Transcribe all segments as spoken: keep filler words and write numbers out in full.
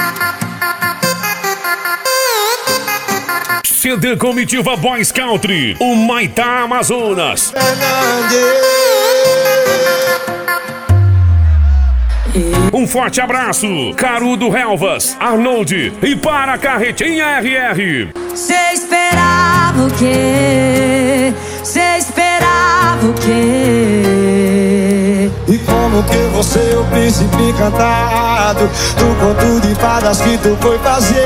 C D Comitiva Boys Country, o Maitá Amazonas. Um forte abraço, Carudo Relvas, Arnold e para a Carretinha R R. Cê esperava o quê? Cê esperava o quê? E como que você, o príncipe encantado, do conto de fadas que tu foi fazer?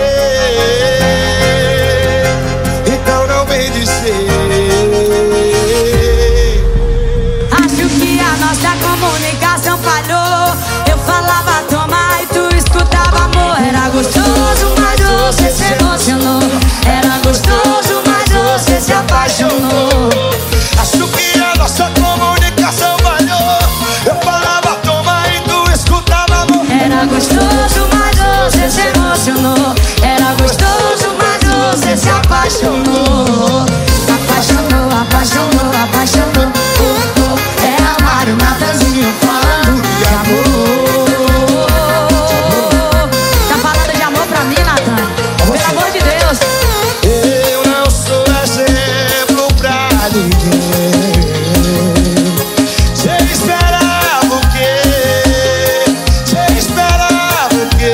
Então não vem dizer. Acho que a nossa comunicação falhou. Eu falava toma e tu escutava amor. Era gostoso, mas você se emocionou. Era gostoso, mas você se apaixonou. Acho que a nossa comunicação falhou. Eu falava toma e tu escutava amor. Era gostoso, mas você se emocionou. Era gostoso, mas você se apaixonou. Apaixonou, apaixonou, apaixonou. Oh, oh. É amar o Natanzinho falando de amor. Tá falando de amor pra mim, Natan? Pelo amor de Deus. Eu não sou exemplo pra ninguém. Cê esperava o quê? Cê esperava o quê?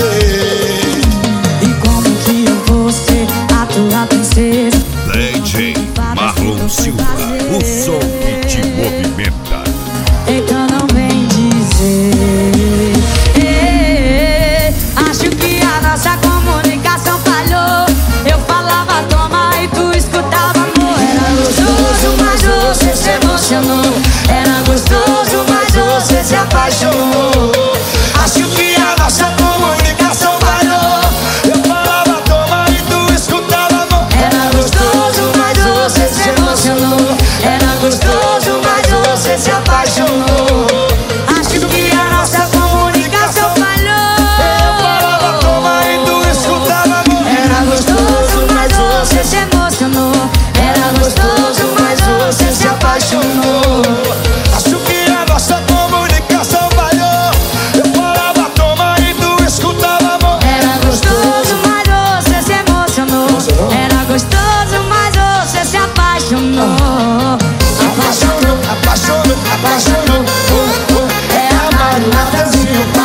E como que eu vou ser a tua princesa? D J Marlon Silva, o som que te movimenta. Então não vem dizer. eh, Acho que a nossa comunicação falhou. Eu falava toma e tu escutava amor. Era gostoso, mas você se emocionou. Era gostoso, mas você se apaixonou. Acho que a nossa comunicação falhou. Eu falava toma e tu escutava amor. Era gostoso, mas você se emocionou. Era gostoso, mas você se apaixonou. Acho que a nossa comunicação falhou. Eu falava toma e tu escutava amor. Era gostoso, mas você se emocionou. Era gostoso, mas você se apaixonou. Acho que a nossa comunicação falhou. Eu falava toma e tu escutava amor. Era gostoso, mas você se emocionou. Era gostoso, mas você se apaixonou. Apaixonou, apaixonou, apaixonou. Oh, oh. É amar o Natanzinho.